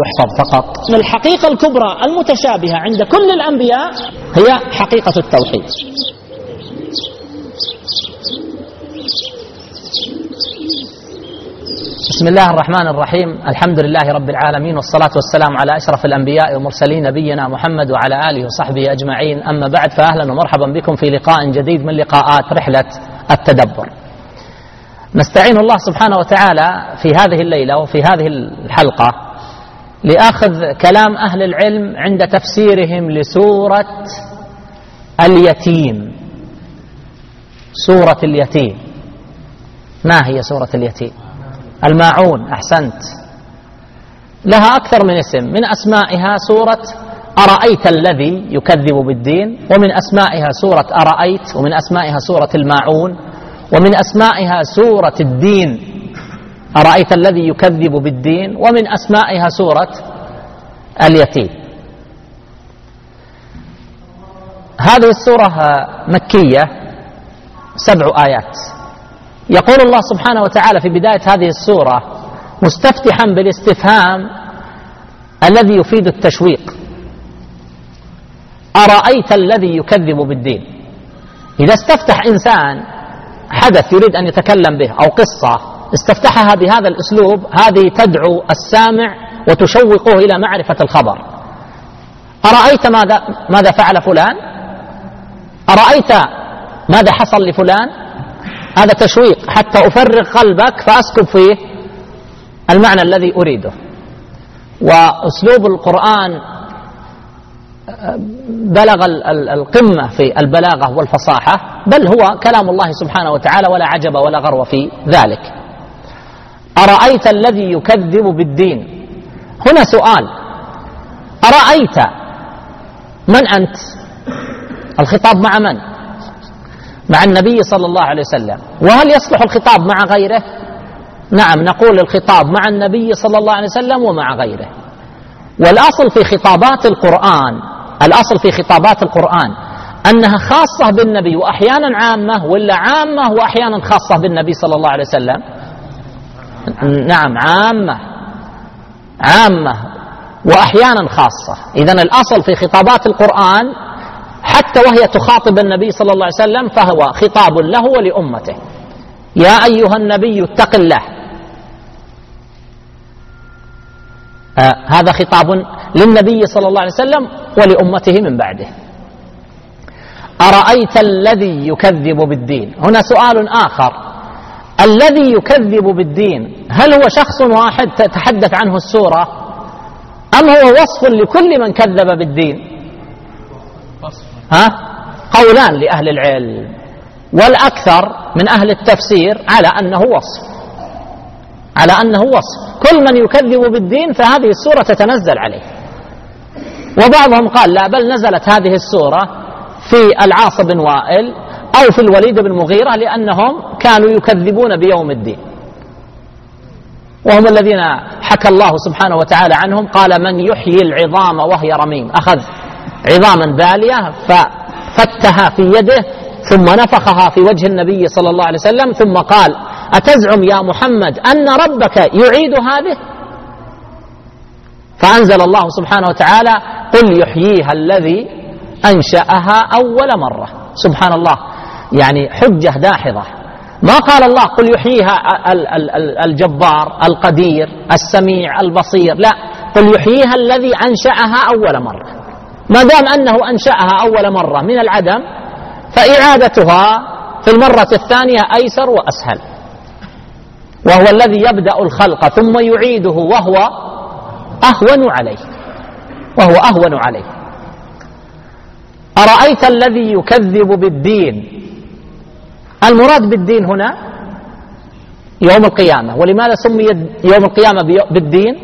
يحفظ فقط. الحقيقة الكبرى المتشابهة عند كل الأنبياء هي حقيقة التوحيد. بسم الله الرحمن الرحيم. الحمد لله رب العالمين، والصلاة والسلام على أشرف الأنبياء والمرسلين نبينا محمد وعلى آله وصحبه أجمعين. أما بعد، فأهلا ومرحبا بكم في لقاء جديد من لقاءات رحلة التدبر. نستعين الله سبحانه وتعالى في هذه الليلة وفي هذه الحلقة لأخذ كلام أهل العلم عند تفسيرهم لسورة اليتيم. سورة اليتيم، ما هي سورة اليتيم؟ الماعون. أحسنت. لها أكثر من اسم، من أسمائها سورة أرأيت الذي يكذب بالدين، ومن أسمائها سورة أرأيت، ومن أسمائها سورة الماعون، ومن أسمائها سورة الدين أرأيت الذي يكذب بالدين، ومن أسمائها سورة اليتيم. هذه السورة مكية 7 آيات. يقول الله سبحانه وتعالى في بداية هذه السورة مستفتحا بالاستفهام الذي يفيد التشويق: أرأيت الذي يكذب بالدين. إذا استفتح إنسان حدث يريد أن يتكلم به أو قصة، استفتحها بهذا الأسلوب، هذه تدعو السامع وتشوقه إلى معرفة الخبر. أرأيت ماذا فعل فلان؟ أرأيت ماذا حصل لفلان؟ هذا تشويق حتى أفرغ قلبك فأسكب فيه المعنى الذي أريده. وأسلوب القرآن بلغ القمة في البلاغة والفصاحة، بل هو كلام الله سبحانه وتعالى، ولا عجب ولا غرو في ذلك. أرأيت الذي يكذب بالدين. هنا سؤال: أرأيت من أنت؟ الخطاب مع من؟ مع النبي صلى الله عليه وسلم. وهل يصلح الخطاب مع غيره؟ نعم، نقول الخطاب مع النبي صلى الله عليه وسلم ومع غيره. والأصل في خطابات القرآن، الأصل في خطابات القرآن أنها خاصة بالنبي وأحيانا عامة، ولا عامة وأحيانا خاصة بالنبي صلى الله عليه وسلم؟ نعم، عامة وأحيانا خاصة. إذن الأصل في خطابات القرآن حتى وهي تخاطب النبي صلى الله عليه وسلم فهو خطاب له ولأمته. يا أيها النبي اتق الله. هذا خطاب للنبي صلى الله عليه وسلم ولأمته من بعده. أرأيت الذي يكذب بالدين. هنا سؤال آخر: الذي يكذب بالدين هل هو شخص واحد تتحدث عنه السورة، أم هو وصف لكل من كذب بالدين؟ قولان لأهل العلم، والأكثر من أهل التفسير على أنه وصف كل من يكذب بالدين، فهذه السورة تتنزل عليه. وبعضهم قال لا، بل نزلت هذه السورة في العاص بن وائل أو في الوليد بن مغيرة، لأنهم كانوا يكذبون بيوم الدين، وهم الذين حكى الله سبحانه وتعالى عنهم. قال: من يحيي العظام وهي رميم. أخذ عظاما بالية ففتها في يده ثم نفخها في وجه النبي صلى الله عليه وسلم، ثم قال: أتزعم يا محمد أن ربك يعيد هذه؟ فأنزل الله سبحانه وتعالى: قل يحييها الذي أنشأها أول مرة. سبحان الله، يعني حجة داحضة. ما قال الله قل يحييها الجبار القدير السميع البصير، لا، قل يحييها الذي أنشأها أول مرة. ما دام أنه أنشأها أول مرة من العدم، فإعادتها في المرة الثانية أيسر وأسهل. وهو الذي يبدأ الخلق ثم يعيده وهو أهون عليه. أرأيت الذي يكذب بالدين. المراد بالدين هنا يوم القيامة. ولماذا سمي يوم القيامة بالدين؟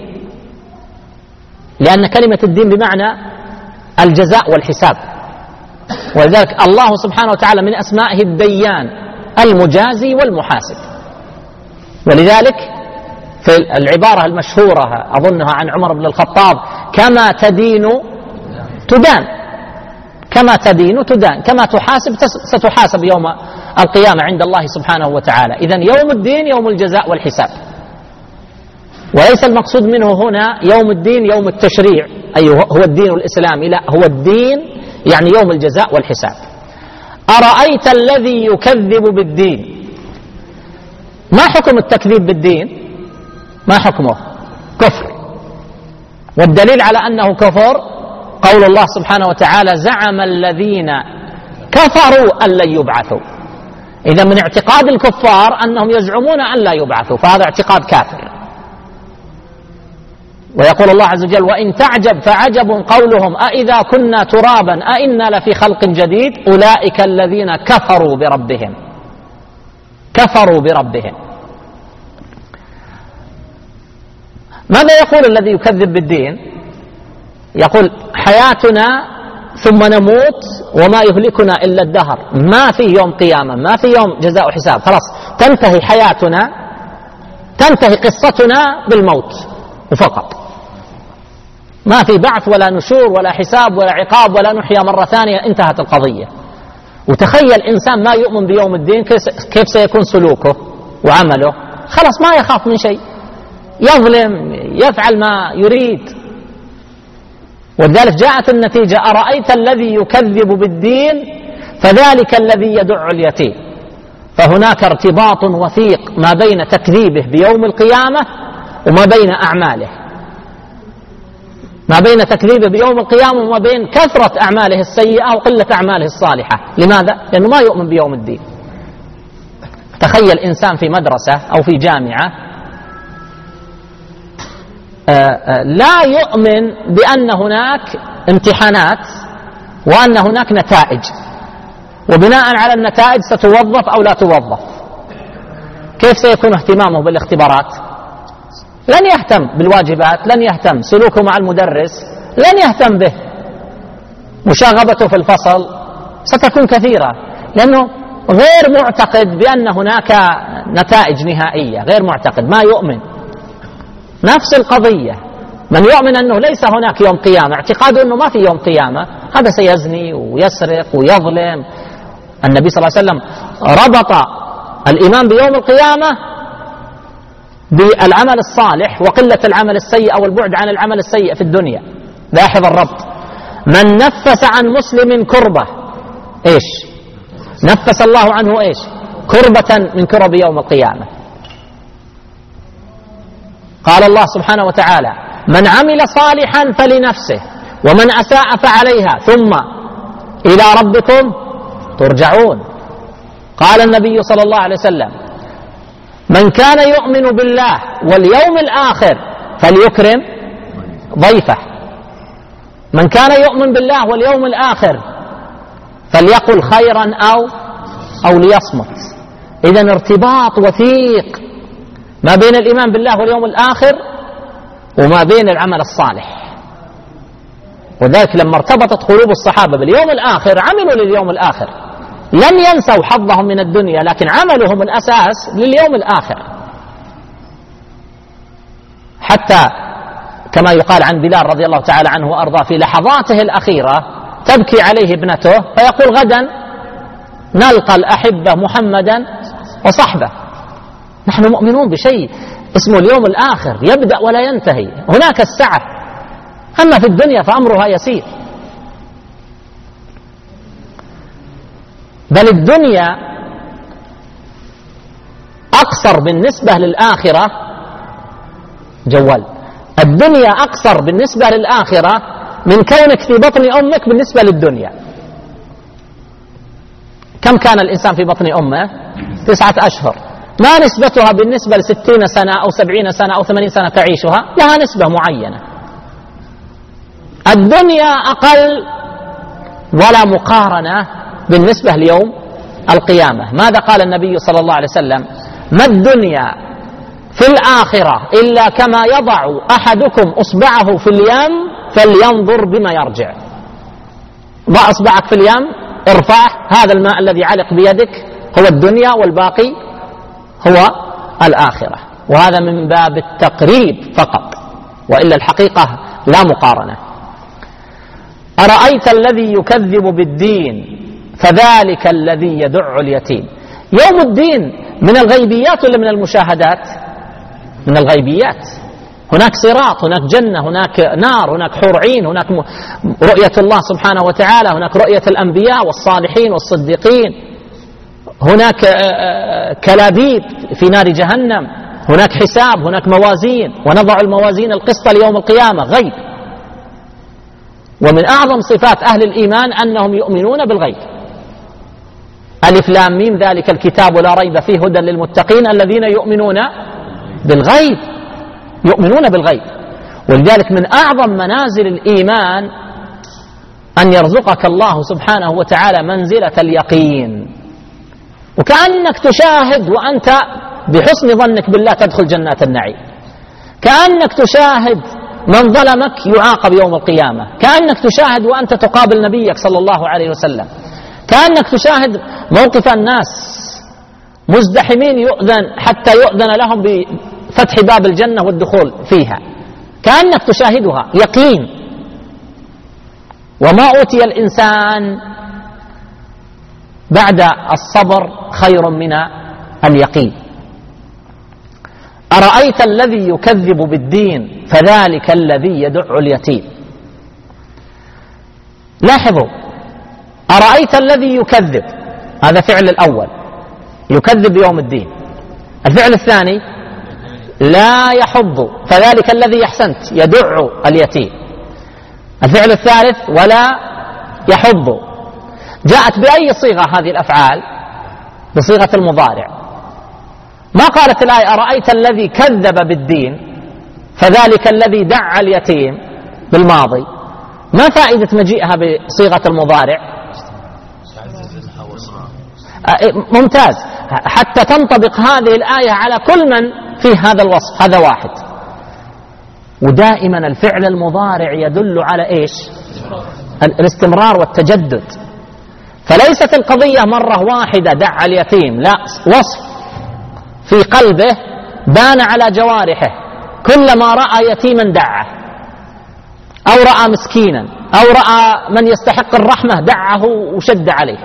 لأن كلمة الدين بمعنى الجزاء والحساب، ولذلك الله سبحانه وتعالى من أسمائه الديان، المجازي والمحاسب. ولذلك في العبارة المشهورة أظنها عن عمر بن الخطاب: كما تدين تدان، كما تدين تدان، كما تحاسب ستحاسب يوم القيامة عند الله سبحانه وتعالى. إذن يوم الدين يوم الجزاء والحساب. وليس المقصود منه هنا يوم الدين يوم التشريع أي هو الدين الإسلامي، لا، هو الدين يعني يوم الجزاء والحساب. أرأيت الذي يكذب بالدين، ما حكم التكذيب بالدين؟ ما حكمه؟ كفر. والدليل على أنه كفر قول الله سبحانه وتعالى زعم الذين كفروا أن لن يبعثوا. إذا من اعتقاد الكفار أنهم يزعمون أن لا يبعثوا، فهذا اعتقاد كافر. ويقول الله عز وجل وإن تعجب فعجب قولهم أإذا كنا ترابا أإنا لفي خلق جديد أولئك الذين كفروا بربهم. كفروا بربهم. ماذا يقول الذي يكذب بالدين؟ يقول حياتنا ثم نموت وما يهلكنا إلا الدهر، ما في يوم قيامة، ما في يوم جزاء وحساب، خلاص تنتهي حياتنا، تنتهي قصتنا بالموت وفقط، ما في بعث ولا نشور ولا حساب ولا عقاب ولا نحيا مرة ثانية، انتهت القضية. وتخيل إنسان ما يؤمن بيوم الدين كيف سيكون سلوكه وعمله؟ خلاص ما يخاف من شيء، يظلم، يفعل ما يريد. ولذلك جاءت النتيجة أرأيت الذي يكذب بالدين فذلك الذي يدع اليتيم. فهناك ارتباط وثيق ما بين تكذيبه بيوم القيامة وما بين أعماله، ما بين تكذيبه بيوم القيامة وما بين كثرة أعماله السيئة وقلة أعماله الصالحة. لماذا؟ لأنه ما يؤمن بيوم الدين. تخيل إنسان في مدرسة أو في جامعة لا يؤمن بأن هناك امتحانات وأن هناك نتائج، وبناء على النتائج ستوظف أو لا توظف. كيف سيكون اهتمامه بالاختبارات؟ لن يهتم بالواجبات، لن يهتم، سلوكه مع المدرس لن يهتم به، مشاغبته في الفصل ستكون كثيرة، لأنه غير معتقد بأن هناك نتائج نهائية، غير معتقد، ما يؤمن. نفس القضية من يؤمن أنه ليس هناك يوم قيامة، اعتقاده أنه ما في يوم قيامة، هذا سيزني ويسرق ويظلم. النبي صلى الله عليه وسلم ربط الإيمان بيوم القيامة بالعمل الصالح وقلة العمل السيء أو البعد عن العمل السيء في الدنيا. لاحظ الربط، من نفس عن مسلم كربة إيش؟ نفس الله عنه إيش؟ كربة من كرب يوم القيامة. قال الله سبحانه وتعالى من عمل صالحا فلنفسه ومن أساء فعليها ثم إلى ربكم ترجعون. قال النبي صلى الله عليه وسلم من كان يؤمن بالله واليوم الآخر فليكرم ضيفه. من كان يؤمن بالله واليوم الآخر فليقل خيرا أو ليصمت. إذن ارتباط وثيق ما بين الإيمان بالله واليوم الآخر وما بين العمل الصالح. وذلك لما ارتبطت قلوب الصحابة باليوم الآخر عملوا لليوم الآخر، لم ينسوا حظهم من الدنيا، لكن عملهم الأساس لليوم الآخر. حتى كما يقال عن بلال رضي الله تعالى عنه وأرضاه في لحظاته الأخيرة تبكي عليه ابنته فيقول غدا نلقى الأحبة محمدا وصحبه. نحن مؤمنون بشيء اسمه اليوم الآخر، يبدأ ولا ينتهي، هناك السعة، أما في الدنيا فأمرها يسير. بل الدنيا أقصر بالنسبة للآخرة، جوال الدنيا أقصر بالنسبة للآخرة من كونك في بطن أمك بالنسبة للدنيا. كم كان الإنسان في بطن أمه؟ 9 أشهر. ما نسبتها بالنسبة ل60 سنة أو 70 سنة أو 80 سنة تعيشها؟ لها نسبة معينة. الدنيا أقل ولا مقارنة بالنسبة ليوم القيامة. ماذا قال النبي صلى الله عليه وسلم؟ ما الدنيا في الآخرة إلا كما يضع أحدكم أصبعه في اليم فلينظر بما يرجع. ضع أصبعك في اليم، ارفعه، هذا الماء الذي علق بيدك هو الدنيا والباقي هو الآخرة. وهذا من باب التقريب فقط، وإلا الحقيقة لا مقارنة. أرأيت الذي يكذب بالدين فذلك الذي يدع اليتيم. يوم الدين من الغيبيات ولا من المشاهدات؟ من الغيبيات. هناك صراط، هناك جنة، هناك نار، هناك حور عين، هناك رؤية الله سبحانه وتعالى، هناك رؤية الأنبياء والصالحين والصديقين، هناك كلابيب في نار جهنم، هناك حساب، هناك موازين، ونضع الموازين القسط ليوم القيامة، غيب. ومن أعظم صفات أهل الإيمان أنهم يؤمنون بالغيب. ألف لام ميم ذلك الكتاب لا ريب فيه هدى للمتقين الذين يؤمنون بالغيب، يؤمنون بالغيب. ولذلك من أعظم منازل الإيمان أن يرزقك الله سبحانه وتعالى منزلة اليقين، وكأنك تشاهد وأنت بحسن ظنك بالله تدخل جنات النعيم، كأنك تشاهد من ظلمك يعاقب يوم القيامة، كأنك تشاهد وأنت تقابل نبيك صلى الله عليه وسلم، كأنك تشاهد موقف الناس مزدحمين يؤذن حتى يؤذن لهم بفتح باب الجنة والدخول فيها، كأنك تشاهدها يقين. وما أوتي الإنسان بعد الصبر خير من اليقين. أرأيت الذي يكذب بالدين فذلك الذي يدع اليتيم. لاحظوا، أرأيت الذي يكذب، هذا فعل الأول، يكذب بيوم الدين. الفعل الثاني لا يحض، فذلك الذي يحسنت يدع اليتيم. الفعل الثالث ولا يحض. جاءت بأي صيغة هذه الأفعال؟ بصيغة المضارع. ما قالت الآية أرأيت الذي كذب بالدين فذلك الذي دع اليتيم بالماضي. ما فائدة مجيئها بصيغة المضارع؟ ممتاز، حتى تنطبق هذه الآية على كل من فيه هذا الوصف، هذا واحد. ودائما الفعل المضارع يدل على إيش؟ الاستمرار والتجدد. فليست القضية مرة واحدة دع اليتيم، لا، وصف في قلبه بان على جوارحه، كلما رأى يتيما دعه، أو رأى مسكينا، أو رأى من يستحق الرحمة دعه وشد عليه.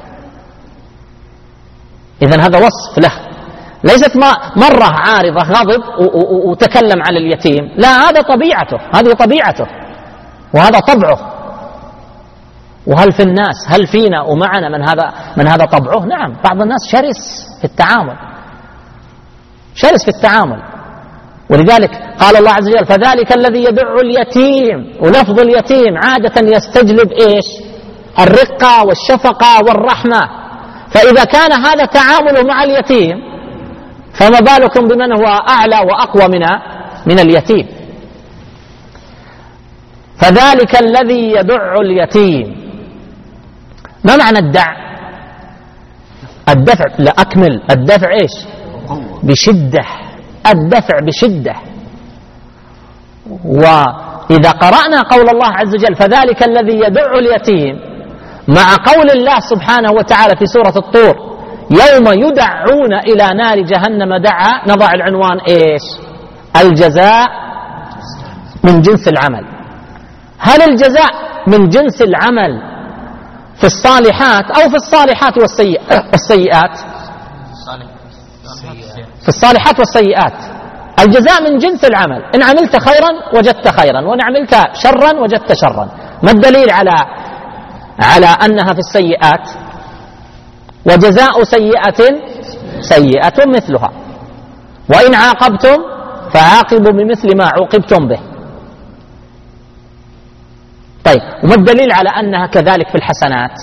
إذن هذا وصف له، ليست مرة عارضة غضب وتكلم على اليتيم، لا، هذا طبيعته، هذه طبيعته، وهذا طبعه. وهل في الناس، هل فينا ومعنا من هذا طبعه؟ نعم، بعض الناس شرس في التعامل، شرس في التعامل. ولذلك قال الله عز وجل فذلك الذي يدع اليتيم. ولفظ اليتيم عادة يستجلب إيش؟ الرقة والشفقة والرحمة. فإذا كان هذا تعامله مع اليتيم فما بالكم بمن هو أعلى وأقوى من اليتيم. فذلك الذي يدع اليتيم. ما معنى الدع؟ الدفع، لا أكمل، الدفع إيش؟ بشدة، الدفع بشدة. وإذا قرأنا قول الله عز وجل فذلك الذي يدع اليتيم مع قول الله سبحانه وتعالى في سورة الطور يوم يدعون إلى نار جهنم دعا، نضع العنوان إيش؟ الجزاء من جنس العمل. هل الجزاء من جنس العمل في الصالحات أو في الصالحات والسيئات؟ في الصالحات والسيئات. الجزاء من جنس العمل، إن عملت خيرا وجدت خيرا، وإن عملت شرا وجدت شرا. ما الدليل على أنها في السيئات؟ وجزاء سيئة سيئة مثلها، وإن عاقبتم فعاقبوا بمثل ما عوقبتم به. طيب، وما الدليل على أنها كذلك في الحسنات؟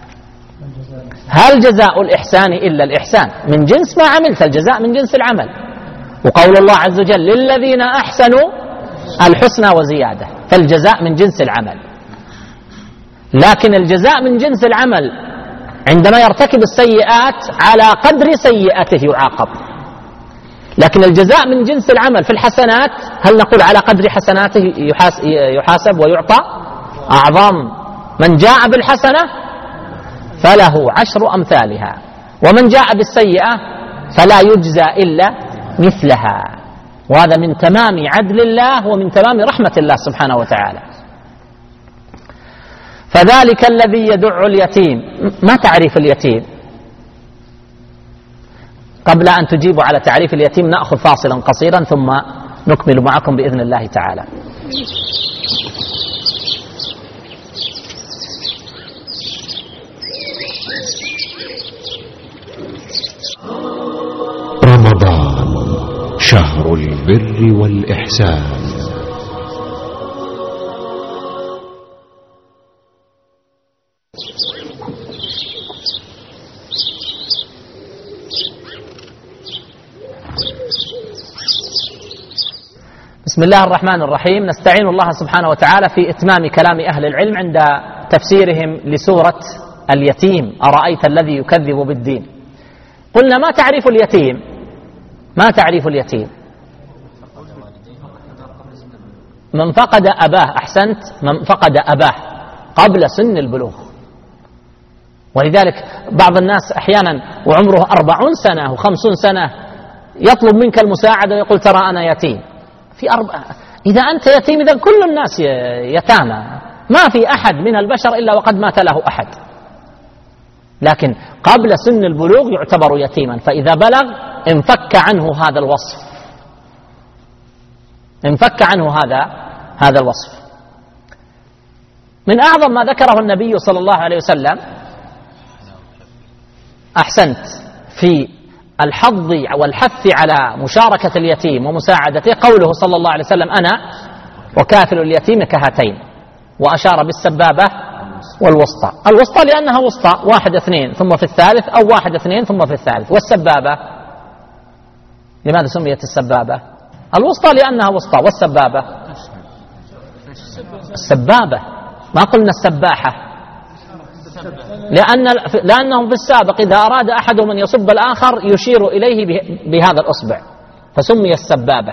هل جزاء الإحسان إلا الإحسان؟ من جنس ما عملت، الجزاء من جنس العمل. وقول الله عز وجل للذين أحسنوا الحسنى وزيادة، فالجزاء من جنس العمل. لكن الجزاء من جنس العمل عندما يرتكب السيئات على قدر سيئته يعاقب، لكن الجزاء من جنس العمل في الحسنات هل نقول على قدر حسناته يحاسب ويعطى؟ أعظم. من جاء بالحسنة فله 10 أمثالها، ومن جاء بالسيئة فلا يجزى إلا مثلها. وهذا من تمام عدل الله ومن تمام رحمة الله سبحانه وتعالى. فذلك الذي يدع اليتيم. ما تعريف اليتيم؟ قبل أن تجيبوا على تعريف اليتيم نأخذ فاصلا قصيرا ثم نكمل معكم بإذن الله تعالى. رمضان شهر البر والإحسان. بسم الله الرحمن الرحيم. نستعين الله سبحانه وتعالى في إتمام كلام أهل العلم عند تفسيرهم لسورة اليتيم: أرأيت الذي يكذب بالدين. قلنا ما تعريف اليتيم؟ ما تعريف اليتيم؟ من فقد أباه. أحسنت، من فقد أباه قبل سن البلوغ. ولذلك بعض الناس أحيانا وعمره 40 سنة و50 سنة يطلب منك المساعدة ويقول ترى أنا يتيم. إذا أنت يتيم إذا كل الناس يتامى، ما في أحد من البشر إلا وقد مات له أحد، لكن قبل سن البلوغ يعتبر يتيما، فإذا بلغ انفك عنه هذا الوصف، انفك عنه هذا الوصف. من أعظم ما ذكره النبي صلى الله عليه وسلم، أحسنت، في الحظ والحث على مشاركة اليتيم ومساعدته قوله صلى الله عليه وسلم: أنا وكافل اليتيم كهاتين، وأشار بالسبابة والوسطى. الوسطى لأنها وسطى، 1 2 ثم في الثالث، أو 1 2 ثم في الثالث. والسبابة لماذا سميت السبابة؟ الوسطى لأنها وسطى، والسبابة السبابة، ما قلنا السباحة، لأنهم في السابق إذا أراد أحدهم أن يصب الآخر يشير إليه بهذا الأصبع، فسمي السبابة،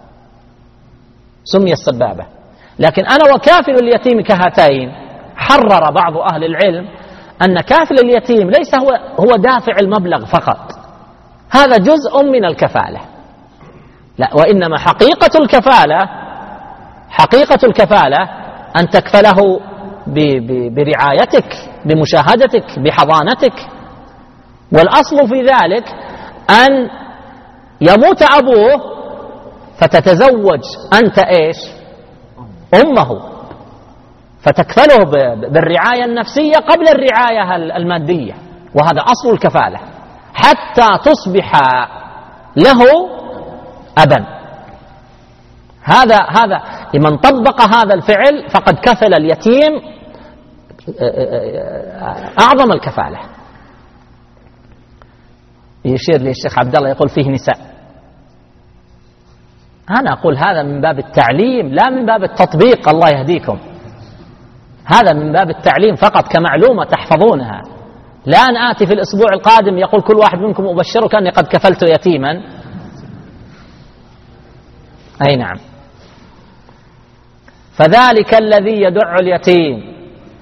سمي السبابة. لكن أنا وكافل اليتيم كهاتين، حرر بعض أهل العلم أن كافل اليتيم ليس هو دافع المبلغ فقط، هذا جزء من الكفالة، لا، وإنما حقيقة الكفالة أن تكفله برعايتك، بمشاهدتك، بحضانتك. والأصل في ذلك أن يموت أبوه فتتزوج أنت إيش؟ أمه، فتكفله بالرعاية النفسية قبل الرعاية المادية، وهذا أصل الكفالة حتى تصبح له أبا. هذا من طبق هذا الفعل فقد كفل اليتيم أعظم الكفالة. يشير لي الشيخ عبد الله يقول فيه نساء. أنا أقول هذا من باب التعليم لا من باب التطبيق، الله يهديكم، هذا من باب التعليم فقط كمعلومة تحفظونها. لا أن آتي في الأسبوع القادم يقول كل واحد منكم أبشرك أني قد كفلت يتيما. أي نعم. فذلك الذي يدع اليتيم،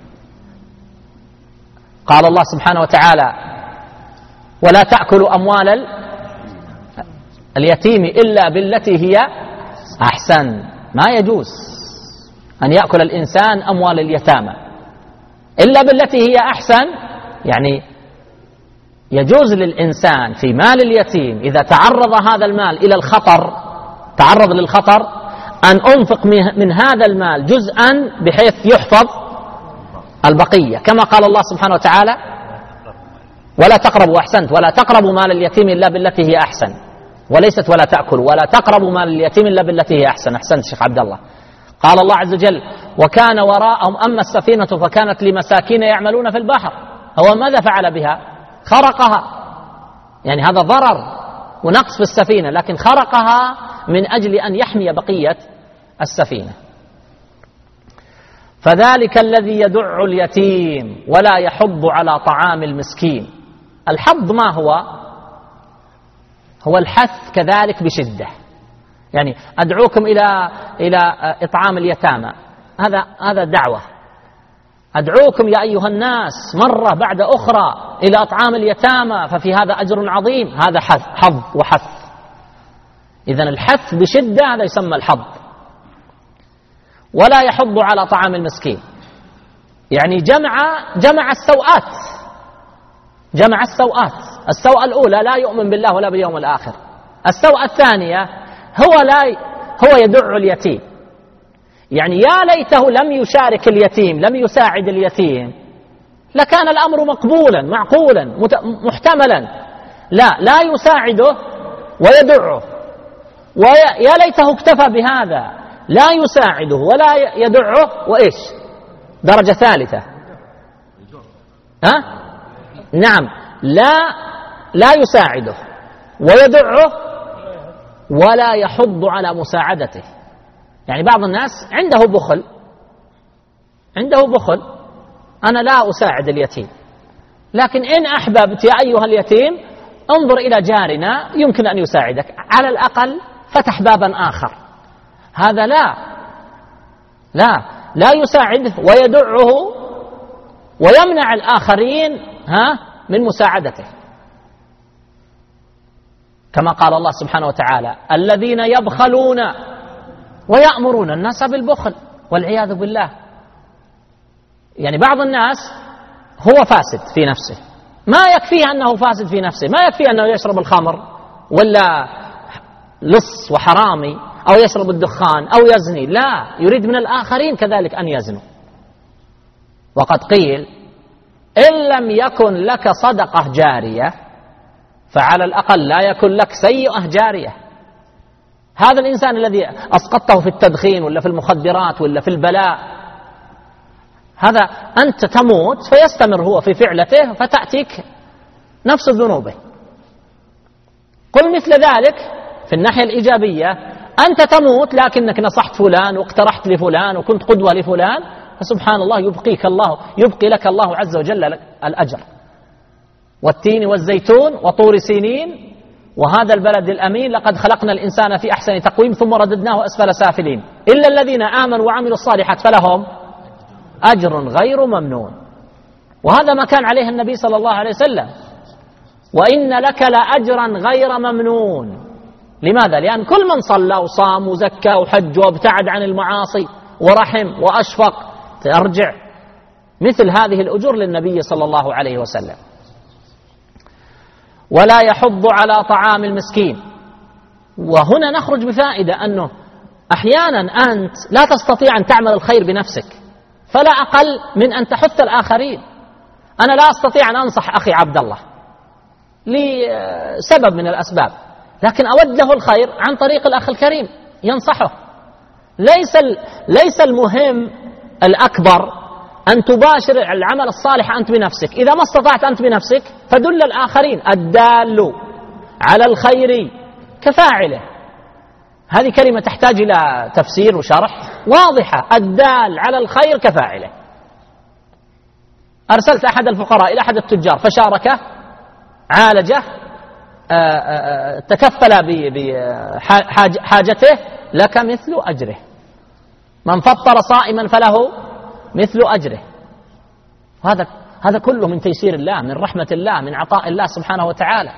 قال الله سبحانه وتعالى: ولا تأكلوا أموال اليتيم إلا بالتي هي أحسن. ما يجوز أن يأكل الإنسان أموال اليتامى إلا بالتي هي أحسن، يعني يجوز للإنسان في مال اليتيم إذا تعرض هذا المال إلى الخطر، تعرض للخطر، أن أنفق من هذا المال جزءا بحيث يحفظ البقية، كما قال الله سبحانه وتعالى: ولا تقربوا، أحسنت، ولا تقربوا مال اليتيم إلا بالتي هي أحسن، وليست ولا تأكلوا، ولا تقربوا مال اليتيم إلا بالتي هي أحسن. أحسنت شيخ عبد الله. قال الله عز وجل: وكان وراءهم أما السفينة فكانت لمساكين يعملون في البحر. هو ماذا فعل بها؟ خرقها، يعني هذا ضرر ونقص في السفينة، لكن خرقها من أجل أن يحمي بقية السفينة. فذلك الذي يدع اليتيم ولا يحض على طعام المسكين. الحض ما هو؟ هو الحث كذلك بشدة، يعني أدعوكم إلى إطعام اليتامى، هذا دعوة. أدعوكم يا أيها الناس مرة بعد أخرى إلى إطعام اليتامى ففي هذا أجر عظيم، هذا حظ وحث. إذن الحث بشدة هذا يسمى الحظ. ولا يحض على طعام المسكين، يعني جمع السوءات، جمع السوءات. السوءة الأولى لا يؤمن بالله ولا باليوم الآخر. السوءة الثانية هو يدع اليتيم، يعني يا ليته لم يشارك اليتيم، لم يساعد اليتيم، لكان الأمر مقبولا معقولا محتملا. لا يساعده ويدعه، ويا ليته اكتفى بهذا، لا يساعده ولا يدعه، وإيش درجة ثالثة؟ نعم، لا يساعده ويدعه ولا يحض على مساعدته. يعني بعض الناس عنده بخل، أنا لا أساعد اليتيم، لكن إن أحببت يا أيها اليتيم انظر إلى جارنا يمكن أن يساعدك، على الأقل فتح بابا آخر. هذا لا يساعده ويدعه ويمنع الآخرين من مساعدته، كما قال الله سبحانه وتعالى: الذين يبخلون ويأمرون الناس بالبخل والعياذ بالله. يعني بعض الناس هو فاسد في نفسه، ما يكفيه أنه فاسد في نفسه، ما يكفيه أنه يشرب الخمر ولا لص وحرامي أو يشرب الدخان أو يزني، لا، يريد من الآخرين كذلك أن يزنوا. وقد قيل: إن لم يكن لك صدقة جارية فعلى الأقل لا يكن لك سيئة جارية. هذا الإنسان الذي أسقطته في التدخين ولا في المخدرات ولا في البلاء، هذا أنت تموت فيستمر هو في فعلته فتأتيك نفس ذنوبه. قل مثل ذلك في الناحية الإيجابية: أنت تموت لكنك نصحت فلان واقترحت لفلان وكنت قدوة لفلان، فسبحان الله يبقي لك الله عز وجل الأجر. والتين والزيتون وطور سينين وهذا البلد الأمين لقد خلقنا الإنسان في أحسن تقويم ثم رددناه أسفل سافلين إلا الذين آمنوا وعملوا الصالحات فلهم أجر غير ممنون. وهذا ما كان عليه النبي صلى الله عليه وسلم: وإن لك لأجرا غير ممنون. لماذا؟ لأن كل من صلى وصام وزكى وحج وابتعد عن المعاصي ورحم وأشفق ترجع مثل هذه الأجور للنبي صلى الله عليه وسلم. ولا يحض على طعام المسكين. وهنا نخرج بفائدة أنه أحيانا أنت لا تستطيع أن تعمل الخير بنفسك، فلا أقل من أن تحث الآخرين. أنا لا أستطيع أن أنصح أخي عبد الله لسبب من الأسباب، لكن أود له الخير عن طريق الأخ الكريم ينصحه. ليس المهم الأكبر أن تباشر العمل الصالح أنت بنفسك، إذا ما استطعت أنت بنفسك فدل الآخرين. الدال على الخير كفاعله، هذه كلمة تحتاج إلى تفسير وشرح واضحة. الدال على الخير كفاعله. أرسلت أحد الفقراء إلى أحد التجار فشاركه، عالجه، تكفل بحاجته، لك مثل أجره. من فطر صائما فله مثل أجره. هذا كله من تيسير الله، من رحمة الله، من عطاء الله سبحانه وتعالى.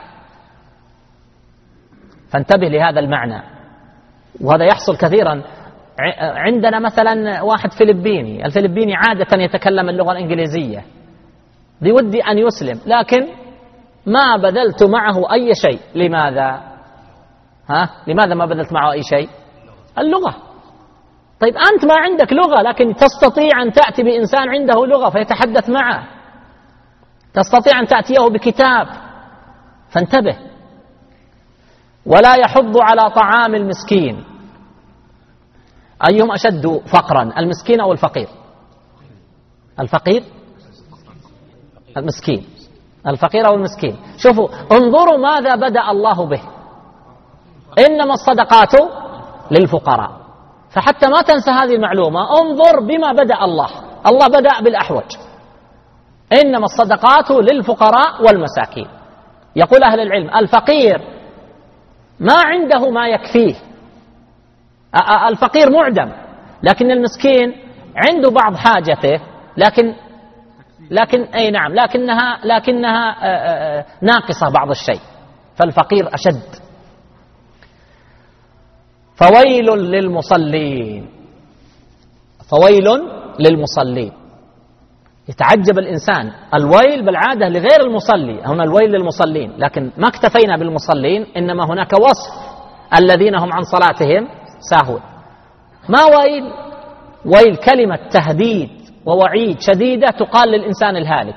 فانتبه لهذا المعنى. وهذا يحصل كثيرا. عندنا مثلا واحد فلبيني، الفلبيني عادة يتكلم اللغة الإنجليزية، بودي أن يسلم لكن ما بذلت معه أي شيء. لماذا؟ لماذا ما بذلت معه أي شيء؟ اللغة. طيب أنت ما عندك لغة لكن تستطيع أن تأتي بإنسان عنده لغة فيتحدث معه، تستطيع أن تأتيه بكتاب. فانتبه. ولا يحض على طعام المسكين. أيهم أشد فقرا، المسكين أو الفقير؟ الفقير، المسكين، الفقير أو المسكين. شوفوا، انظروا ماذا بدأ الله به: إنما الصدقات للفقراء. فحتى ما تنسى هذه المعلومة، انظر بما بدأ الله. الله بدأ بالأحوج: إنما الصدقات للفقراء والمساكين. يقول أهل العلم: الفقير ما عنده ما يكفيه، الفقير معدم، لكن المسكين عنده بعض حاجته، لكن أي نعم، لكنها ناقصة بعض الشيء، فالفقير أشد. فويل للمصلين. فويل للمصلين. يتعجب الإنسان، الويل بالعادة لغير المصلي، هنا الويل للمصلين، لكن ما اكتفينا بالمصلين، إنما هناك وصف: الذين هم عن صلاتهم ساهون. ما ويل؟ ويل كلمة تهديد ووعيد شديدة تقال للإنسان الهالك.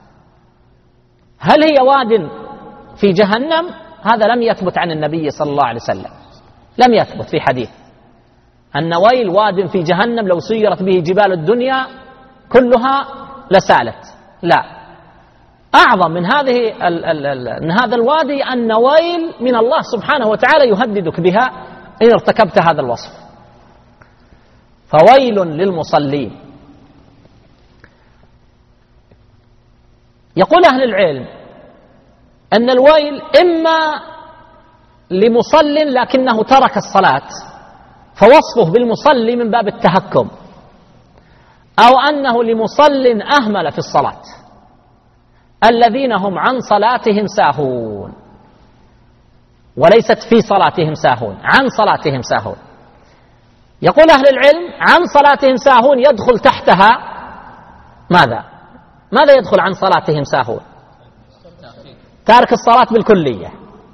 هل هي واد في جهنم؟ هذا لم يثبت عن النبي صلى الله عليه وسلم، لم يثبت في حديث أن ويل واد في جهنم لو سيرت به جبال الدنيا كلها لسالت. لا، أعظم من هذا الوادي أن ويل من الله سبحانه وتعالى يهددك بها إن ارتكبت هذا الوصف. فويل للمصلين. يقول أهل العلم أن الويل إما لمصل لكنه ترك الصلاة فوصفه بالمصلي من باب التهكم، أو أنه لمصل أهمل في الصلاة الذين هم عن صلاتهم ساهون، وليست في صلاتهم ساهون، عن صلاتهم ساهون. يقول أهل العلم عن صلاتهم ساهون يدخل تحتها ماذا يدخل عن صلاتهم ساهون؟ تارك الصلاة بالكلية،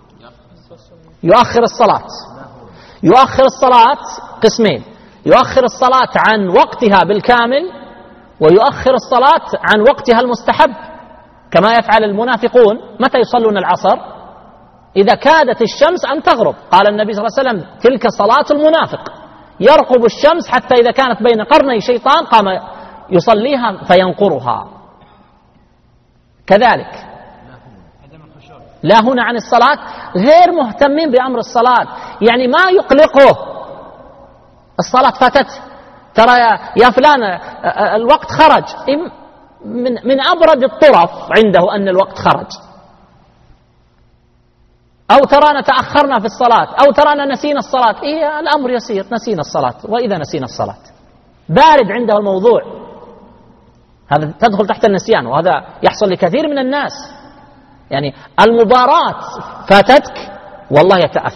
يؤخر الصلاة قسمين: يؤخر الصلاة عن وقتها بالكامل، ويؤخر الصلاة عن وقتها المستحب، كما يفعل المنافقون. متى يصلون العصر؟ إذا كادت الشمس أن تغرب. قال النبي صلى الله عليه وسلم: تلك صلاة المنافق، يرقب الشمس حتى إذا كانت بين قرني شيطان قام يصليها فينقرها. كذلك لا هنا عن الصلاة، غير مهتمين بأمر الصلاة، يعني ما يقلقه الصلاة فاتت، ترى يا فلان الوقت خرج. من أبرد الطرف عنده أن الوقت خرج، أو ترانا تأخرنا في الصلاة، أو ترانا نسينا الصلاة. الأمر يسير، نسينا الصلاة. وإذا نسينا الصلاة بارد عنده الموضوع، هذا تدخل تحت النسيان، وهذا يحصل لكثير من الناس. يعني المباراة فاتتك والله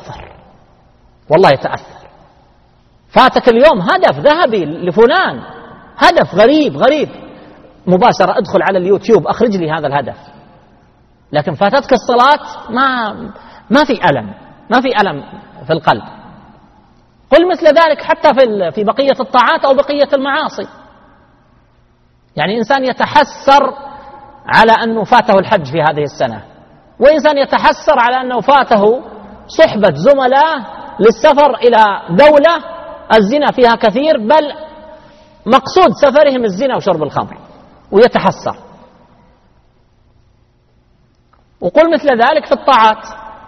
يتأثر، فاتك اليوم هدف ذهبي لفلان، هدف غريب، مباشرة ادخل على اليوتيوب أخرج لي هذا الهدف. لكن فاتتك الصلاة ما في ألم في القلب. قل مثل ذلك حتى في بقية الطاعات أو بقية المعاصي. يعني إنسان يتحسر على أنه فاته الحج في هذه السنة، وإنسان يتحسر على أنه فاته صحبة زملاء للسفر إلى دولة الزنا فيها كثير، بل مقصود سفرهم الزنا وشرب الخمر، ويتحسر. وقل مثل ذلك في الطاعات،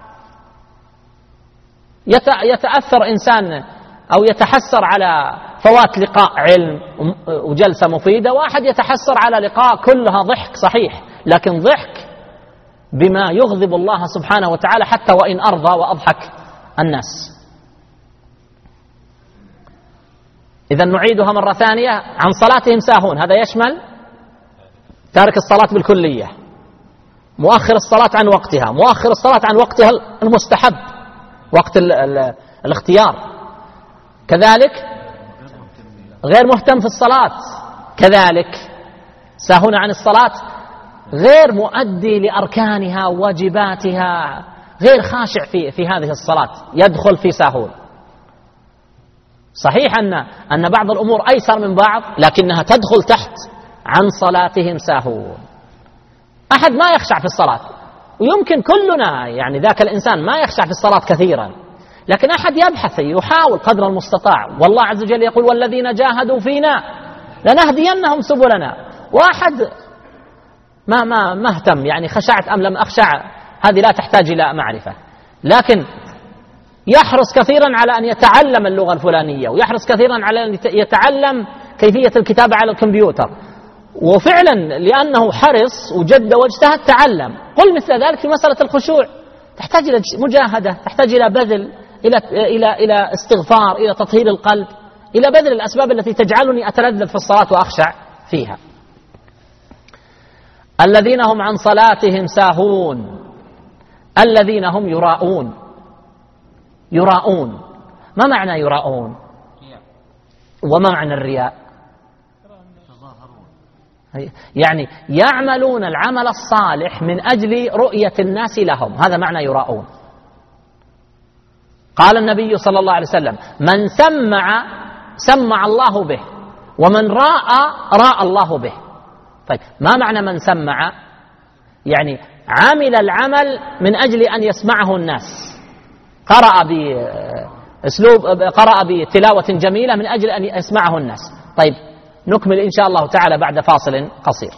يتأثر إنسان أو يتحسر على فوات لقاء علم وجلسة مفيدة، واحد يتحسر على لقاء كلها ضحك صحيح، لكن ضحك بما يغضب الله سبحانه وتعالى حتى وإن أرضى وأضحك الناس. إذا نعيدها مرة ثانية: عن صلاتهم ساهون، هذا يشمل تارك الصلاة بالكلية، مؤخر الصلاة عن وقتها، مؤخر الصلاة عن وقتها المستحب وقت الاختيار، كذلك غير مهتم في الصلاة، كذلك ساهون عن الصلاة، غير مؤدي لأركانها وواجباتها، غير خاشع في هذه الصلاة، يدخل في ساهون. صحيح أن بعض الأمور أيسر من بعض، لكنها تدخل تحت عن صلاتهم ساهون. أحد ما يخشع في الصلاة، ويمكن كلنا يعني ذاك الإنسان ما يخشع في الصلاة كثيرا، لكن أحد يبحث يحاول قدر المستطاع، والله عز وجل يقول: والذين جاهدوا فينا لنهدينهم سبلنا. واحد ما اهتم، يعني خشعت أم لم أخشع، هذه لا تحتاج إلى معرفة، لكن يحرص كثيرا على أن يتعلم اللغة الفلانية، ويحرص كثيرا على أن يتعلم كيفية الكتابة على الكمبيوتر، وفعلا لأنه حرص وجد واجتهد تعلم. قل مثل ذلك في مسألة الخشوع، تحتاج إلى مجاهدة، تحتاج إلى بذل، إلى استغفار، إلى تطهير القلب، إلى بذل الأسباب التي تجعلني أتلذذ في الصلاة وأخشع فيها. الذين هم عن صلاتهم ساهون، الذين هم يراءون. ما معنى يراءون؟ وما معنى الرياء؟ يعني يعملون العمل الصالح من أجل رؤية الناس لهم، هذا معنى يراءون. قال النبي صلى الله عليه وسلم: من سمع الله به، ومن راى الله به. طيب، ما معنى من سمع؟ يعني عمل العمل من أجل أن يسمعه الناس، قرأ بتلاوة جميلة من أجل أن يسمعه الناس. طيب، نكمل إن شاء الله تعالى بعد فاصل قصير.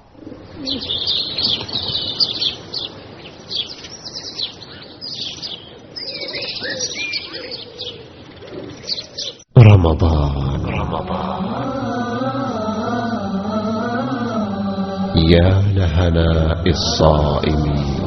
رمضان يا لهناء الصائمين.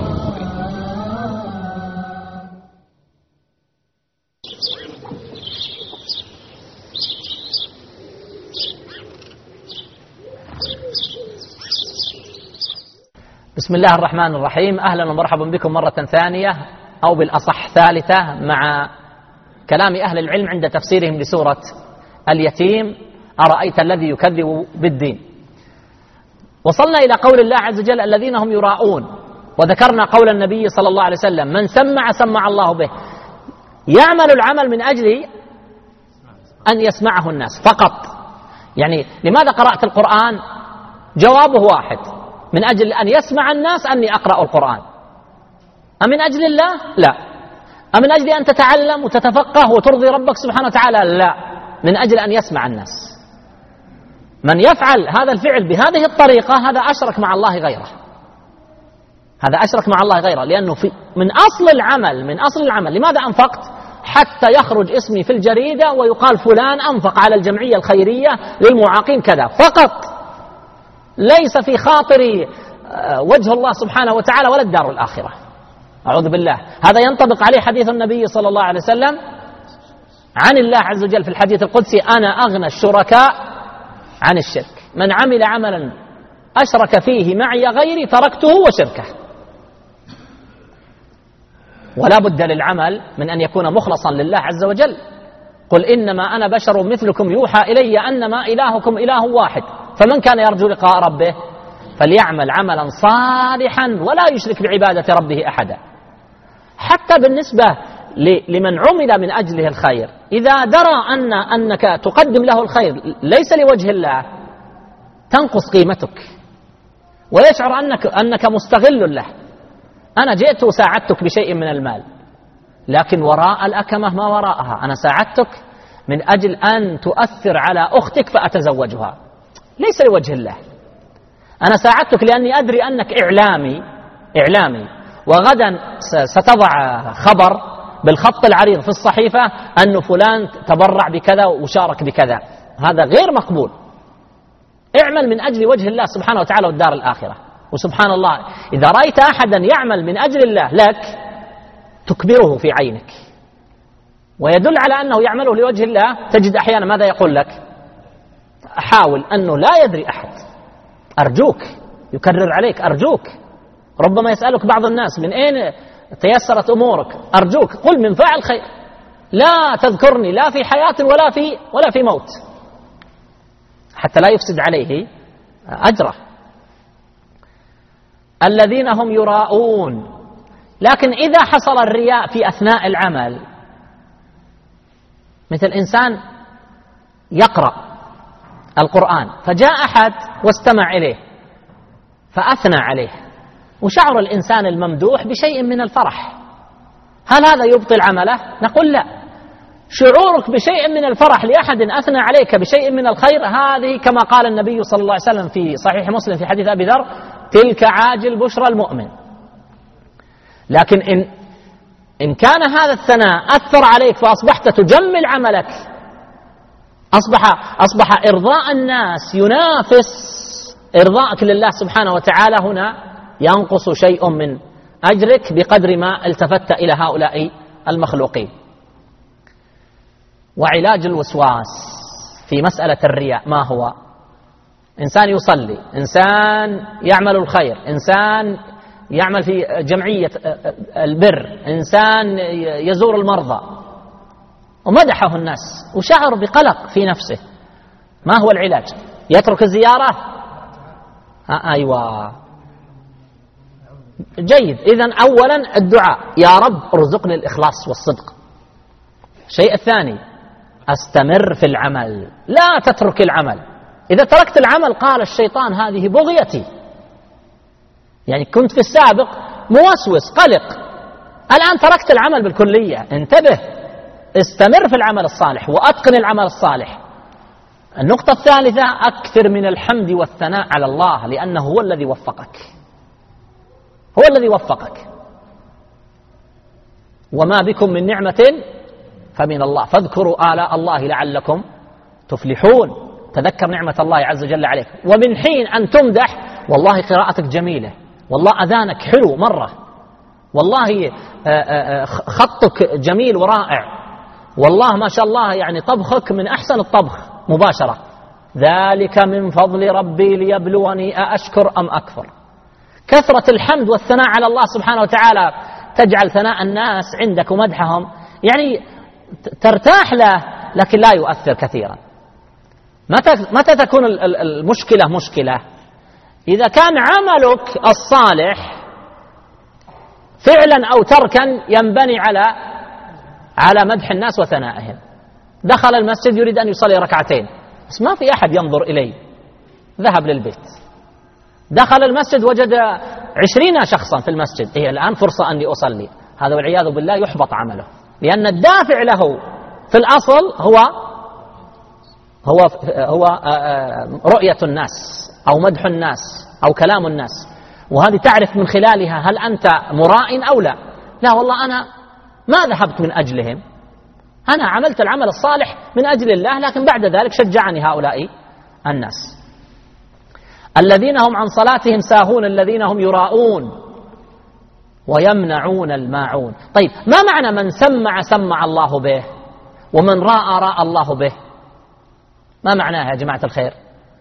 بسم الله الرحمن الرحيم. أهلا ومرحبا بكم مرة ثانية، أو بالأصح ثالثة، مع كلام أهل العلم عند تفسيرهم لسورة اليتيم: أرأيت الذي يكذب بالدين. وصلنا إلى قول الله عز وجل: الذين هم يراءون، وذكرنا قول النبي صلى الله عليه وسلم: من سمع الله به، يعمل العمل من أجل أن يسمعه الناس فقط. يعني لماذا قرأت القرآن؟ جوابه واحد: من أجل أن يسمع الناس أني أقرأ القرآن. أمن أجل الله؟ لا. أمن أجل أن تتعلم وتتفقه وترضي ربك سبحانه وتعالى؟ لا، من أجل أن يسمع الناس. من يفعل هذا الفعل بهذه الطريقة هذا أشرك مع الله غيره، هذا أشرك مع الله غيره، لأنه من أصل العمل لماذا أنفقت؟ حتى يخرج اسمي في الجريدة ويقال فلان أنفق على الجمعية الخيرية للمعاقين كذا فقط، ليس في خاطري وجه الله سبحانه وتعالى ولا الدار الآخرة، أعوذ بالله. هذا ينطبق عليه حديث النبي صلى الله عليه وسلم عن الله عز وجل في الحديث القدسي: أنا أغنى الشركاء عن الشرك، من عمل عملا أشرك فيه معي غيري تركته وشركه. ولا بد للعمل من أن يكون مخلصا لله عز وجل. قل إنما أنا بشر مثلكم يوحى إلي أنما إلهكم إله واحد، فمن كان يرجو لقاء ربه فليعمل عملا صالحا ولا يشرك بعبادة ربه أحدا. حتى بالنسبة لمن عمل من أجله الخير، إذا درى أنك تقدم له الخير ليس لوجه الله تنقص قيمتك ويشعر أنك مستغل له. أنا جئت وساعدتك بشيء من المال، لكن وراء الأكمة ما وراءها، أنا ساعدتك من أجل أن تؤثر على أختك فأتزوجها، ليس لوجه الله. أنا ساعدتك لأني أدري أنك إعلامي وغدا ستضع خبر بالخط العريض في الصحيفة أن فلان تبرع بكذا وشارك بكذا، هذا غير مقبول. اعمل من أجل وجه الله سبحانه وتعالى والدار الآخرة. وسبحان الله، إذا رأيت أحدا يعمل من أجل الله لك تكبره في عينك، ويدل على أنه يعمله لوجه الله. تجد أحيانا ماذا يقول لك؟ حاول أنه لا يدري أحد، أرجوك، يكرر عليك: أرجوك. ربما يسألك بعض الناس: من أين تيسرت أمورك؟ أرجوك قل من فاعل خير، لا تذكرني لا في حياة ولا في موت، حتى لا يفسد عليه أجره. الذين هم يراءون. لكن إذا حصل الرياء في أثناء العمل، مثل إنسان يقرأ القرآن فجاء أحد واستمع إليه فأثنى عليه، وشعر الإنسان الممدوح بشيء من الفرح، هل هذا يبطل عمله؟ نقول لا. شعورك بشيء من الفرح لأحد أثنى عليك بشيء من الخير، هذه كما قال النبي صلى الله عليه وسلم في صحيح مسلم في حديث أبي ذر: تلك عاجل بشرى المؤمن. لكن إن كان هذا الثناء أثر عليك فأصبحت تجمل عملك، أصبح إرضاء الناس ينافس إرضاءك لله سبحانه وتعالى، هنا ينقص شيء من أجرك بقدر ما التفت إلى هؤلاء المخلوقين. وعلاج الوسواس في مسألة الرياء ما هو؟ إنسان يصلي، إنسان يعمل الخير، إنسان يعمل في جمعية البر، إنسان يزور المرضى، ومدحه الناس وشعر بقلق في نفسه، ما هو العلاج؟ يترك الزيارة؟ أيوة، جيد. إذن أولا الدعاء: يا رب ارزقني الإخلاص والصدق، الشيء الثاني استمر في العمل، لا تترك العمل. إذا تركت العمل قال الشيطان هذه بغيتي، يعني كنت في السابق موسوس قلق، الآن تركت العمل بالكلية. انتبه، استمر في العمل الصالح وأتقن العمل الصالح. النقطة الثالثة أكثر من الحمد والثناء على الله، لأنه هو الذي وفقك، هو الذي وفقك. وما بكم من نعمة فمن الله، فاذكروا آلاء الله لعلكم تفلحون. تذكر نعمة الله عز وجل عليك. ومن حين أن تمدح، والله قراءتك جميلة، والله أذانك حلو مرة، والله خطك جميل ورائع، والله ما شاء الله يعني طبخك من أحسن الطبخ مباشرة، ذلك من فضل ربي ليبلوني أأشكر أم أكفر. كثرة الحمد والثناء على الله سبحانه وتعالى تجعل ثناء الناس عندك ومدحهم يعني ترتاح له، لكن لا يؤثر كثيرا. متى تكون المشكلة مشكلة؟ إذا كان عملك الصالح فعلا أو تركا ينبني على مدح الناس وثنائهم. دخل المسجد يريد أن يصلي ركعتين، بس ما في أحد ينظر إليه، ذهب للبيت. دخل المسجد وجد 20 شخصا في المسجد، الآن فرصة أني أصلي. هذا والعياذ بالله يحبط عمله، لأن الدافع له في الأصل هو رؤية الناس أو مدح الناس أو كلام الناس. وهذه تعرف من خلالها هل أنت مراء أو لا. لا والله أنا ما ذهبت من أجلهم، أنا عملت العمل الصالح من أجل الله، لكن بعد ذلك شجعني هؤلاء الناس. الذين هم عن صلاتهم ساهون الذين هم يراءون ويمنعون الماعون. طيب، ما معنى من سمع الله به ومن راى الله به؟ ما معناها يا جماعة الخير؟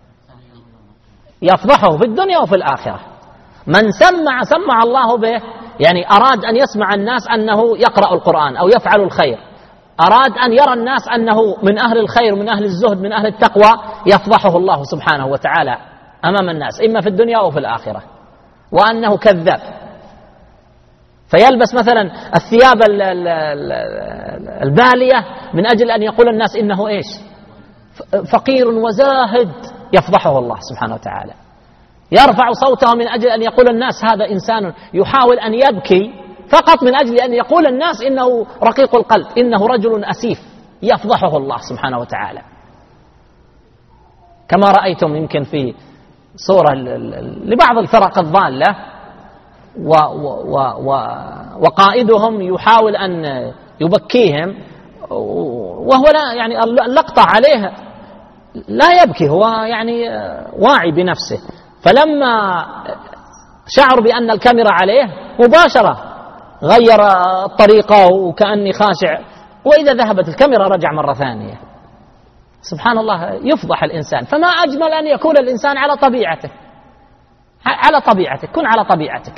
يفضحه في الدنيا وفي الآخرة. من سمع الله به يعني أراد أن يسمع الناس أنه يقرأ القرآن أو يفعل الخير، أراد أن يرى الناس أنه من أهل الخير، من أهل الزهد، من أهل التقوى، يفضحه الله سبحانه وتعالى أمام الناس إما في الدنيا أو في الآخرة، وأنه كذاب. فيلبس مثلا الثياب البالية من أجل أن يقول الناس إنه إيش؟ فقير وزاهد، يفضحه الله سبحانه وتعالى. يرفع صوته من أجل أن يقول الناس هذا إنسان يحاول أن يبكي فقط من أجل أن يقول الناس إنه رقيق القلب، إنه رجل أسيف، يفضحه الله سبحانه وتعالى. كما رأيتم يمكن في صورة لبعض الفرق الضالة وقائدهم يحاول أن يبكيهم، وهو لا يعني اللقطة عليه لا يبكي، هو يعني واعي بنفسه. فلما شعر بأن الكاميرا عليه مباشرة غير الطريقة وكأني خاشع، وإذا ذهبت الكاميرا رجع مرة ثانية. سبحان الله، يفضح الإنسان. فما أجمل أن يكون الإنسان على طبيعته، على طبيعتك، كن على طبيعتك.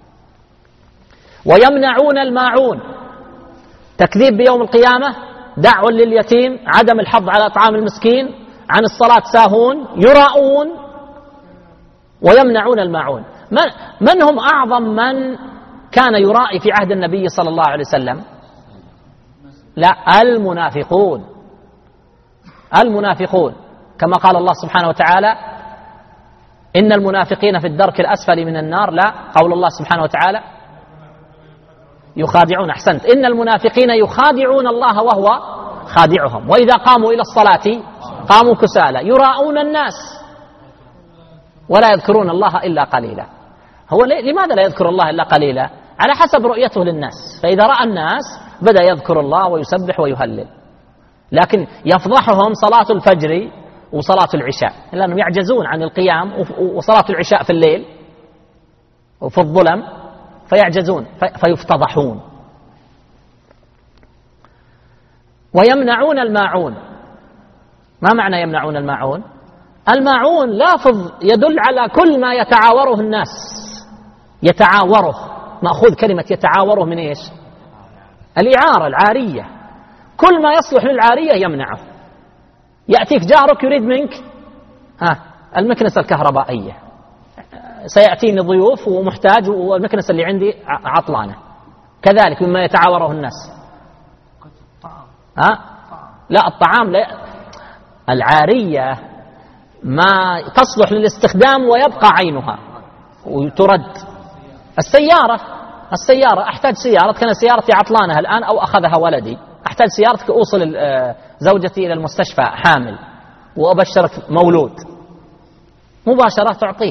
ويمنعون الماعون، تكذيب بيوم القيامة، دع لليتيم، عدم الحظ على طعام المسكين، عن الصلاة ساهون، يراؤون ويمنعون الماعون. من هم أعظم من كان يرائي في عهد النبي صلى الله عليه وسلم؟ لا، المنافقون. المنافقون كما قال الله سبحانه وتعالى إن المنافقين في الدرك الأسفل من النار. لا، قول الله سبحانه وتعالى يخادعون. أحسنت، إن المنافقين يخادعون الله وهو خادعهم، وإذا قاموا إلى الصلاة قاموا كسالى يراؤون الناس ولا يذكرون الله إلا قليلا. هو لماذا لا يذكر الله إلا قليلا؟ على حسب رؤيته للناس، فإذا رأى الناس بدأ يذكر الله ويسبح ويهلل. لكن يفضحهم صلاة الفجر وصلاة العشاء، لأنهم يعجزون عن القيام، وصلاة العشاء في الليل وفي الظلم فيعجزون فيفتضحون. ويمنعون الماعون. ما معنى يمنعون الماعون؟ الماعون لافظ يدل على كل ما يتعاوره الناس. يتعاوره، مأخوذ كلمة يتعاوره من إيش؟ الإعارة، العارية. كل ما يصلح للعارية يمنعه. يأتيك جارك يريد منك المكنسة الكهربائية، سيأتيني ضيوف ومحتاج والمكنسة اللي عندي عطلانة، كذلك مما يتعاوره الناس. لا، الطعام لا. العارية ما تصلح للاستخدام ويبقى عينها وترد. السيارة أحتاج سيارة، كان سيارتي عطلانها الآن أو أخذها ولدي، أحتاج سيارتك أوصل زوجتي إلى المستشفى حامل وأبشرك مولود، مباشرة تعطيه.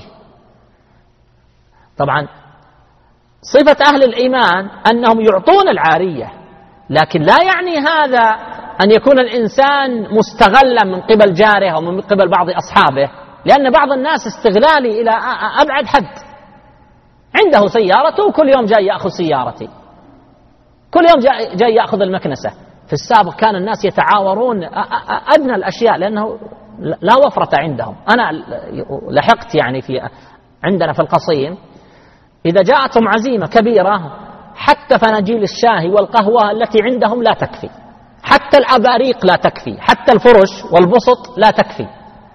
طبعا صفة أهل الإيمان أنهم يعطون العارية، لكن لا يعني هذا أن يكون الإنسان مستغلا من قبل جاره أو من قبل بعض أصحابه، لأن بعض الناس استغلالي إلى أبعد حد، عنده سيارته وكل يوم جاي يأخذ سيارتي، كل يوم جاي يأخذ المكنسة. في السابق كان الناس يتعاورون أدنى الأشياء لأنه لا وفرة عندهم. أنا لحقت يعني عندنا في القصيم إذا جاءتهم عزيمة كبيرة حتى فناجيل الشاي والقهوة التي عندهم لا تكفي، حتى الأباريق لا تكفي، حتى الفرش والبسط لا تكفي،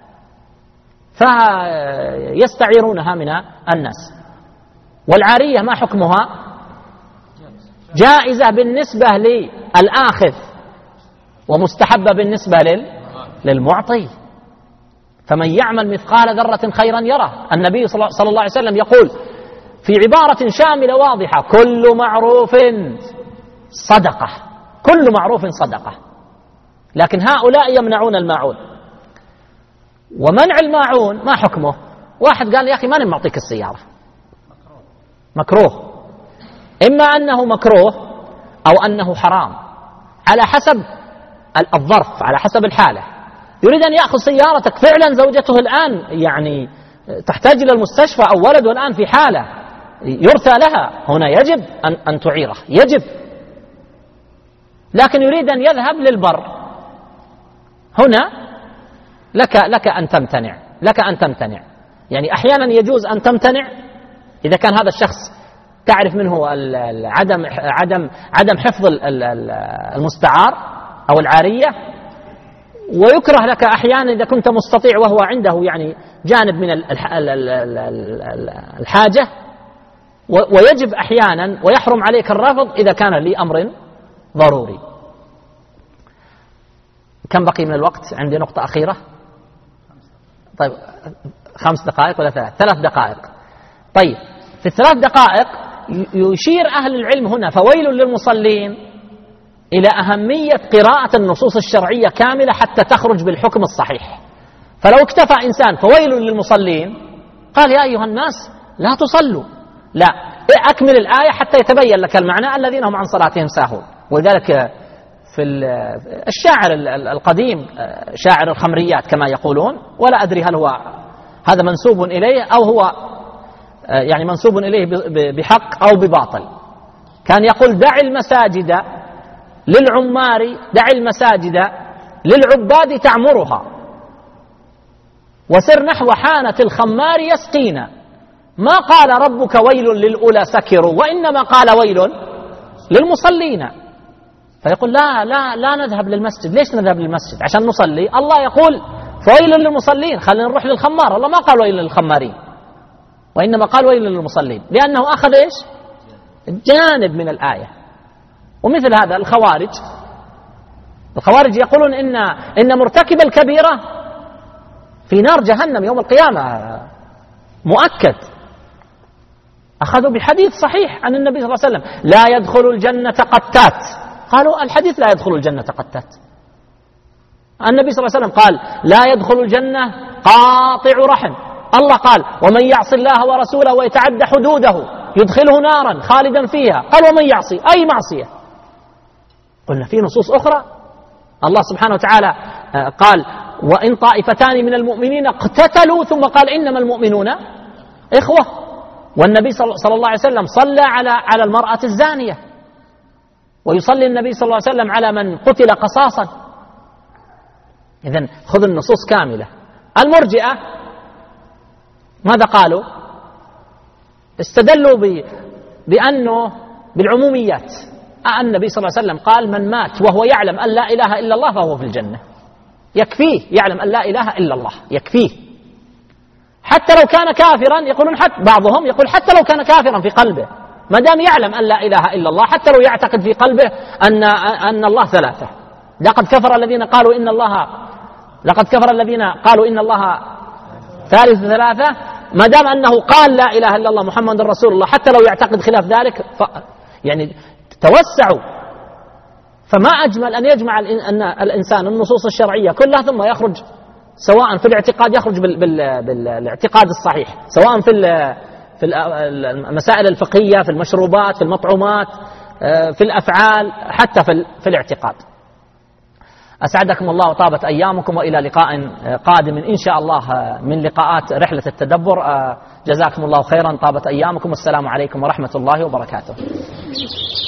فيستعيرونها من الناس. والعارية ما حكمها؟ جائزة بالنسبة للآخذ ومستحبة بالنسبة للمعطي. فمن يعمل مثقال ذرة خيرا يره. النبي صلى الله عليه وسلم يقول في عبارة شاملة واضحة: كل معروف صدقة، كل معروف صدقة. لكن هؤلاء يمنعون الماعون. ومنع الماعون ما حكمه؟ واحد قال يا أخي ماني معطيك السيارة، مكروه. إما أنه مكروه أو أنه حرام على حسب الظرف، على حسب الحالة. يريد أن يأخذ سيارتك، فعلا زوجته الآن يعني تحتاج إلى المستشفى أو ولد والآن في حالة يرثى لها، هنا يجب أن تعيره، يجب. لكن يريد أن يذهب للبر، هنا لك أن تمتنع، لك أن تمتنع. يعني أحيانا يجوز أن تمتنع إذا كان هذا الشخص تعرف منه عدم حفظ المستعار أو العارية، ويكره لك أحيانا إذا كنت مستطيع وهو عنده يعني جانب من الحاجة، ويجب أحيانا ويحرم عليك الرفض إذا كان لي أمر ضروري. كم بقي من الوقت؟ عندي نقطة أخيرة. طيب 5 دقائق ولا 3 دقائق؟ طيب في 3 دقائق يشير أهل العلم هنا فويل للمصلين إلى أهمية قراءة النصوص الشرعية كاملة حتى تخرج بالحكم الصحيح. فلو اكتفى إنسان فويل للمصلين قال يا أيها الناس لا تصلوا، لا، أكمل الآية حتى يتبين لك المعنى: الذين هم عن صلاتهم ساهون. ولذلك في الشاعر القديم شاعر الخمريات كما يقولون، ولا أدري هل هو هذا منسوب إليه أو هو يعني منسوب إليه بحق أو بباطل، كان يقول: دع المساجد للعمار، دع المساجد للعباد تعمرها، وسر نحو حانة الخمار يسقينا. ما قال ربك ويل للأولى سكروا، وإنما قال ويل للمصلين. فيقول لا نذهب للمسجد. ليش نذهب للمسجد؟ عشان نصلي. الله يقول فويل للمصلين، خلينا نروح للخمار. الله ما قال ويل للخمارين، وإنما قال ويل للمصلين، لأنه أخذ إيش؟ جانب من الآية. ومثل هذا الخوارج يقولون إن مرتكب الكبيرة في نار جهنم يوم القيامة مؤكد. أخذوا بحديث صحيح عن النبي صلى الله عليه وسلم: لا يدخل الجنة قتات. قالوا الحديث لا يدخل الجنة قتات. النبي صلى الله عليه وسلم قال: لا يدخل الجنة قاطع رحم. الله قال: ومن يعص الله ورسوله ويتعدى حدوده يدخله نارا خالدا فيها. قال: ومن يعصي أي معصية؟ قلنا في نصوص أخرى الله سبحانه وتعالى قال: وإن طائفتان من المؤمنين اقتتلوا، ثم قال: إنما المؤمنون إخوة. والنبي صلى الله عليه وسلم صلى على المرأة الزانية، ويصلي النبي صلى الله عليه وسلم على من قتل قصاصا. إذن خذ النصوص كاملة. المرجئة ماذا قالوا؟ استدلوا بأنه بالعموميات. النبي صلى الله عليه وسلم قال: من مات وهو يعلم أن لا إله إلا الله فهو في الجنة. يكفيه يعلم أن لا إله إلا الله، يكفيه. حتى لو كان كافرا، يقولون بعضهم يقول حتى لو كان كافرا في قلبه، ما دام يعلم أن لا إله إلا الله، حتى لو يعتقد في قلبه أن الله ثلاثة، لقد كفر الذين قالوا إن الله ثالث ثلاثة. ما دام أنه قال لا إله إلا الله محمد رسول الله حتى لو يعتقد خلاف ذلك يعني توسعوا. فما أجمل أن يجمع أن الإنسان النصوص الشرعية كلها ثم يخرج سواء في الاعتقاد يخرج بالاعتقاد الصحيح، سواء في المسائل الفقهية، في المشروبات، في المطعومات، في الأفعال، حتى في الاعتقاد. أسعدكم الله وطابت أيامكم، وإلى لقاء قادم إن شاء الله من لقاءات رحلة التدبر. جزاكم الله خيرا، طابت أيامكم، والسلام عليكم ورحمة الله وبركاته.